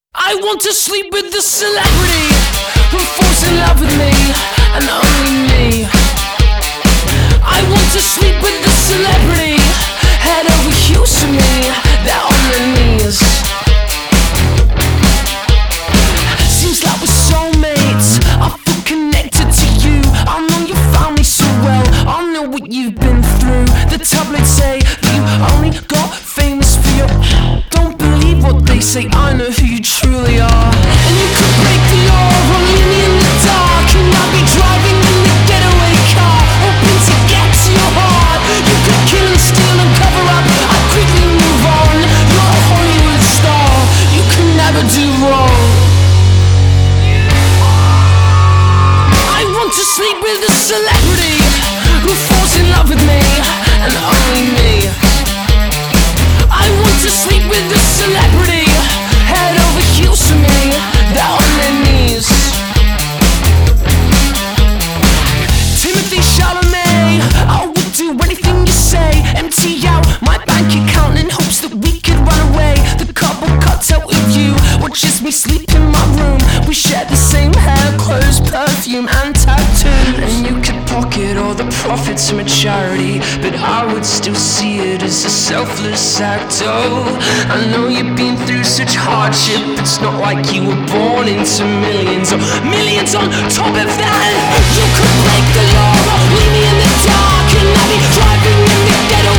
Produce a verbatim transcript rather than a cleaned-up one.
I want to sleep with the celebrity who falls in love with me, and only me. I want to sleep with the celebrity, head over heels for me, they're on their knees. Seems like we're soulmates, I feel connected to you. I know your family so well, I know what you've been through. The tabloids say that you only got famous for your... Don't believe what they say, I know who you truly are. And you could break the law, running in the dark, and I'll be driving in the getaway car, hoping to get to your heart. You could kill and steal and cover up, I'd quickly move on. You're a Hollywood star, you can never do wrong. I want to sleep with a celebrity who falls in love with me, and only me. I want to sleep with a celebrity, head over heels for me, they're on their knees. Timothy Chalamet, I would do anything you say. Empty out my bank account in hopes that we could run away. The couple cut out with you watches me sleep in my room. We share the same hair, clothes, perfume and tattoos. And you could pocket all the profits from a charity, but I would still see it as a selfless act. Oh, I know you've been through such hardship, it's not like you were born into millions or millions on top of that. You could break the law or leave me in the dark, and I'll be driving in the ghetto